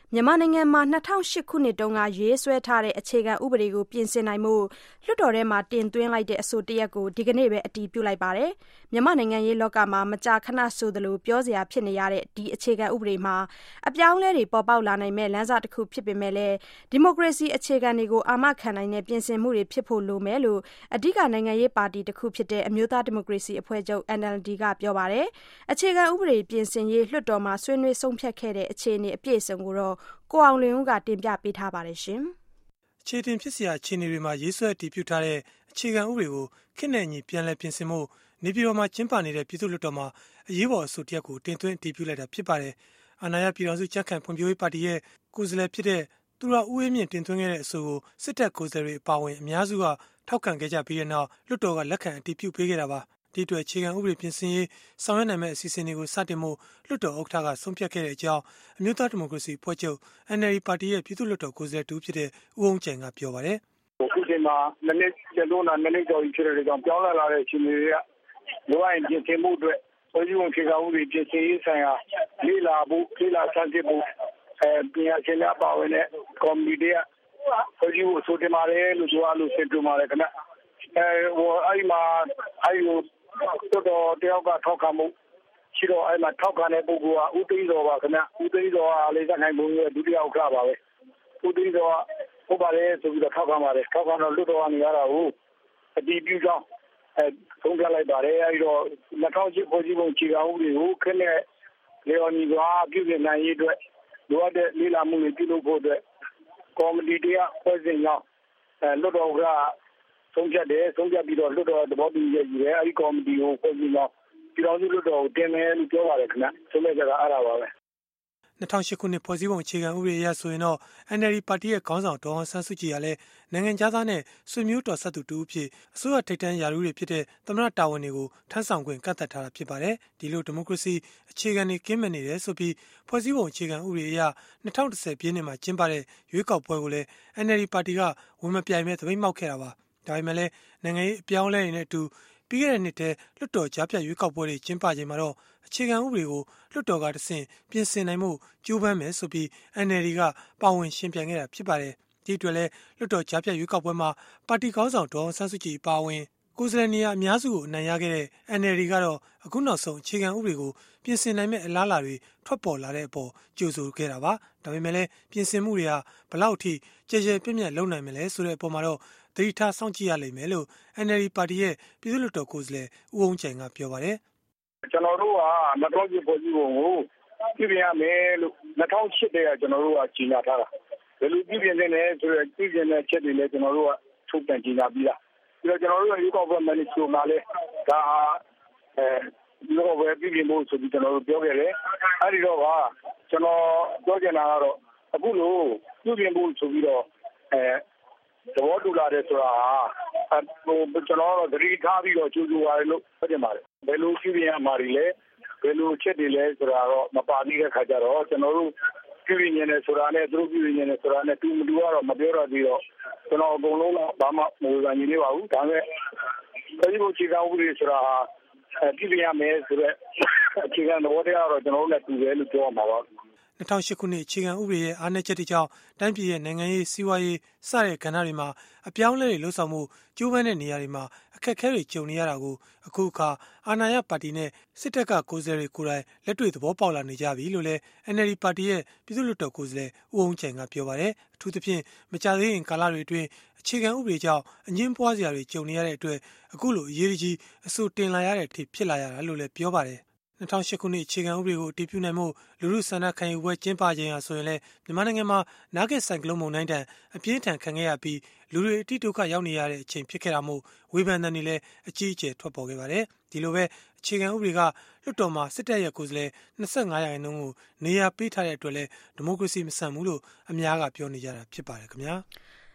မြန်မာနိုင်ငံမှာ2008ခုနှစ်တုန်းကရေးဆွဲထားတဲ့အခြေခံဥပဒေကိုပြင်ဆင်နိုင်မှုလွှတ်တော်ထဲမှာတင်သွင်းလိုက်တဲ့အဆိုတရပ်ကိုဒီကနေ့ပဲအတည်ပြုလိုက်ပါတယ်။မြန်မာနိုင်ငံရေးလောကမှာမကြာခဏဆိုသလိုပြောစရာဖြစ်နေရတဲ့ဒီအခြေခံဥပဒေမှာအပြောင်းအလဲတွေပေါ်ပေါက်လာနိုင်မဲ့လမ်းစတစ်ခုဖြစ်ပေမဲ့လည်းဒီမိုကရေစီအခြေခံတွေကိုအာမခံနိုင်တဲ့ပြင်ဆင်မှုတွေဖြစ်ဖို့လိုမယ်လို့အဓိကနိုင်ငံရေးပါတီတစ်ခုဖြစ်တဲ့အမျိုးသားဒီမိုကရေစီအဖွဲ့ချုပ် NLD ကပြောပါတယ်။အခြေခံဥပဒေပြင်ဆင်ရေးလွှတ်တော်မှာဆွေးနွေးဆုံးဖြတ်ခဲ့တဲ့အခြေအနေအပြည့်အစုံကိုတော့ကိုအောင်လွင်ဦးကတင်ပြပေးထားပါတယ်ရှင်။အခြေတင်ဖြစ်စရာအခြေအနေတွေမှာရေးဆွဲအတည်ပြုထားတဲ့အခြေခံဥပဒေကိုခေတ်နဲ့အညီပြန်လည်ပြင်ဆင်မှုနေပြည်တော်မှာကျင်းပနေတဲ့ပြည်သူ့လွှတ်တော်မှာအရေးပေါ်အဆိုတရက်ကိုတင်သွင်းအတည်ပြုလိုက်တာဖြစ်ပါတယ်။အာဏာရပြည်ထောင်စုကြံ့ခိုင်ဖွံ့ဖြိုးရေးပါတီရဲ့ကိုယ်စားလှယ်ဖြစ်တဲ့သူရဦးအေးမြင့်တင်သွင်းခဲ့တဲ့အဆိုကိုစစ်တပ်ကိုယ်စားလှယ်တွေအပါအဝင်အများစုကထောက်ခံခဲ့ကြပြီးတဲ့နောက်လွှတ်တော်ကလက်ခံအတည်ပြုပေးခဲ့တာပါ။ဒီအတွက်အခြေခံဥပဒေပြင်ဆင်ရေးဆောင်ရွက်နိုင်မဲ့အစီအစဉ်တွေကိုစတင်မှုလွှတ်တော်ဥက္ကဋ္ဌကဆုံးဖြတ်ခဲ့တဲ့အကြောင်းအမျိုးသားဒီမိုကရေစီအဖွဲ့ချုပ် NLD ပါတီရဲ့ပြည်သူ့လွှတ်တော်ကိုယ်စားလှယ်တူဖြစ်တဲ့ဦးအောင်ကျန်ကပြောပါတယ်။အခုချိန်မှာနည်းနည်းကျလို့နည်းနည်းကြော်ကြီးဖြစ်တဲ့ကြောင့်ပြောင်းလဲလာတဲ့အခြေအနေတွေကလိုအပ်ရင်ပြင်ဆင်မှုအတွက်ဖွဲ့စည်းပုံအခြေခံဥပဒေပြင်ဆင်ရေးဆိုင်ရာလေ့လာဖို့လေ့လာဆန်းစစ်ဖို့ပညာရှင်များပါဝင်တဲ့ကော်မတီတွေကဖွဲ့စည်းပုံအဆိုတင်ပါတယ်လို့ပြောလို့ဆက်တူပါတယ်ခင်ဗျအဲ့မှာတော်တယောက်ကထောက်ခံမှုရှိတော့အဲ့မှာထောက်ခံတဲ့ပုဂ္ဂိုလ်ကဦးသိန်းစောပါခင်ဗျဦးသိန်းစောကလေးစနိုင်ဘုံရဲ့ဒုတိယဥက္ကဋ္ဌပါပဲဦးသိန်းစောကဟုတ်ပါတယ်ဆိုပြီးတော့ထောက်ခံပါတယ်ထောက်ခံတော့လွှတ်တော်ကနေရတာကိုအတည်ပြုကြောင်းဆုံးဖြတ်လိုက်ပါတယ်အဲ့တော့2008ဖွဲ့စည်းပုံအခြေခံဥပဒေကိုခက်နဲ့လေယော်ညီကပြုပြင်နိုင်ရေးအတွက်လိုအပ်တဲ့လေ့လာမှုတွေပြုလုပ်ဖို့အတွက်ကော်မတီတရားဖွဲ့စည်းကြောင်းလွှတ်တော်ကဆုံးဖြတ်ပြီးတော့လွှတ်တော်သဘောတူညီရေးအဲဒီကော်မတီကိုဖွဲ့စည်းတော့ပြည်တော်စုလွှတ်တော်ကိုတင်မယ်လို့ပြောပါတယ်ခင်ဗျဆုံးဖြတ်ချက်ကအဲ့ဒါပါပဲ 2008ခုနှစ်ဖွဲ့စည်းပုံအခြေခံဥပဒေအရဆိုရင်တော့ NLD ပါတီရဲ့ခေါင်းဆောင်ဒေါ်အောင်ဆန်းစုကြည်ကလည်းနိုင်ငံသားနဲ့ဆွေမျိုးတော်ဆက်သူတူအဖြစ်အစိုးရထိပ်တန်းရာထူးတွေဖြစ်တဲ့သမ္မတတာဝန်တွေကိုထမ်းဆောင်ခွင့်ကန့်သတ်ထားတာဖြစ်ပါတယ်။ဒီလိုဒီမိုကရေစီအခြေခံတွေကင်းမဲ့နေတယ်ဆိုပြီးဖွဲ့စည်းပုံအခြေခံဥပဒေအရ2010ပြည့်နှစ်မှာကျင်းပတဲ့ရွေးကောက်ပွဲကိုလည်း NLD ပါတီကဝင်မပြိုင်မဲ့သပိတ်မှောက်ခဲ့တာပါ။ဒါပေမဲ့လည်းနိုင်ငံရေးအပြောင်းအလဲတွေနဲ့အတူပြီးခဲ့တဲ့နှစ်ထဲလွှတ်တော်ကြားဖြတ်ရွေးကောက်ပွဲတွေကျင်းပချိန်မှာတော့အခြေခံဥပဒေကိုလွှတ်တော်ကတဆင့်ပြင်ဆင်နိုင်မှုကြိုးပမ်းမယ်ဆိုပြီး NLD ကပါဝင်ရှင်ပြိုင်ခဲ့တာဖြစ်ပါတယ်။ဒီအတွက်လည်းလွှတ်တော်ကြားဖြတ်ရွေးကောက်ပွဲမှာပါတီခေါင်းဆောင်ဒေါ်အောင်ဆန်းစုကြည်ပါဝင်ကိုယ်စားလှယ်နေရာအများစုကိုအနိုင်ရခဲ့တဲ့ NLD ကတော့အခုနောက်ဆုံးအခြေခံဥပဒေကိုပြင်ဆင်နိုင်မဲ့အလားအလာတွေထွက်ပေါ်လာတဲ့အပေါ်ကြိုဆိုခဲ့တာပါ။ဒါပေမဲ့လည်းပြင်ဆင်မှုတွေဟာဘလောက်အထိကြဲကြဲပြန့်ပြန့်လုပ်နိုင်မလဲဆိုတဲ့အပေါ်မှာတော့သတိထားစောင့်ကြည့်ရလိမ့်မယ်လို့ NLD ပါတီရဲ့ပြည်သူ့လွှတ်တော်ကိုယ်စားလှယ်ဦးအောင်ကျန်ကပြောပါတယ်။ကျွန်တော်တို့က2008ဖွဲ့စည်းပုံကိုပြည်ပြင်ရမယ်လို့2008တည်းကကျွန်တော်တို့ကကြီးညာထားတာဘယ်လိုပြည်ပြင်နေလဲဆိုတော့ပြည်ပြင်တဲ့ချက်တွေလည်းကျွန်တော်တို့ကထုတ်ပြန်ကြီးညာပြီးတာပြီးတော့ကျွန်တော်တို့ရဲ့ရွေးကောက်ပွဲမန်နီဆိုမှာလည်းဒါရွေးကောက်ပွဲပြည်ပြင်ဖို့ဆိုပြီးကျွန်တော်တို့ပြောခဲ့တယ်အဲ့ဒီတော့ကကျွန်တော်ပြောချင်တာကတော့အခုလို့ပြည်ပြင်ဖို့ဆိုပြီးတော့သဘောတူလာတယ်ဆိုတာကျွန်တော်တို့သတိထားပြီးတော့ကြိုးစားရတယ်လို့ပြောချင်ပါတယ်ဘယ်လိုပြည်ပြင်ရမှာတွေလဲဘယ်လိုချက်တွေလဲဆိုတာတော့မပါသေးတဲ့ခါကျတော့ကျွန်တော်တို့ပြည်ပြင်နေဆိုတာနဲ့သူတို့ပြည်ပြင်နေဆိုတာနဲ့တူမတူကတော့မပြောတော့သေးတော့ကျွန်တော်အကုန်လုံးတော့ဘာမှမဝေဖန်နေပါဘူးဒါပေမဲ့ပြည်ပုံခြေခံဥပဒေဆိုတာပြည်ပြင်ရမယ်ဆိုတော့အခြေခံသဘောတရားတော့ကျွန်တော်တို့လည်းတူတယ်လို့ပြောရမှာပါ 2008ခုနှစ်အခြေခံဥပဒေရဲ့အားနည်းချက်တွေကြောင့်တိုင်းပြည်ရဲ့နိုင်ငံရေးစီးပွားရေးစတဲ့ကဏ္ဍတွေမှာအပြောင်းအလဲတွေလှုပ်ဆောင်မှုကြိုးပမ်းတဲ့နေရာတွေမှာအခက်အခဲတွေကြုံနေရတာကိုအခုအခါအာဏာရပါတီနဲ့စစ်တပ်ကကိုယ်စားလှယ်တွေကိုယ်တိုင်လက်တွေ့သဘောပေါက်လာနေကြပြီလို့လည်း NLD ပါတီရဲ့ပြည်သူ့လွှတ်တော်ကိုယ်စားလှယ်ဦးအောင်ကျန်ကပြောပါတယ်။အထူးသဖြင့်မကြာသေးခင်ကာလတွေအတွင်းအခြေခံဥပဒေကြောင့်အငြင်းပွားစရာတွေကြုံနေရတဲ့အတွက်အခုလိုအရေးကြီးအဆိုတင်လာရတဲ့အထိဖြစ်လာရတာလို့လည်းပြောပါတယ်2008ခုနှစ်အခြေခံဥပဒေကိုအတည်ပြုနိုင်မှုလူမှုဆန္ဒခံယူပွဲကျင်းပခြင်းဟာဆိုရင်လည်းမြန်မာနိုင်ငံမှာနာဂစ်ဆိုင်ကလုန်းမုန်တိုင်းတန်အပြင်းထန်ခံခဲ့ရပြီးလူတွေအတိဒုက္ခရောက်နေရတဲ့အချိန်ဖြစ်ခဲ့တာမို့ဝေဖန်တဲ့နေလည်းအကြီးအကျယ်ထွက်ပေါ်ခဲ့ပါတယ်။ဒီလိုပဲအခြေခံဥပဒေကလွှတ်တော်မှာစစ်တပ်ရဲ့ကိုယ်စားလှယ်25ရာခိုင်နှုန်းကိုနေရာပေးထားတဲ့အတွက်လည်းဒီမိုကရေစီမဆန်ဘူးလို့အများကပြောနေကြတာဖြစ်ပါတယ်ခင်ဗျာ။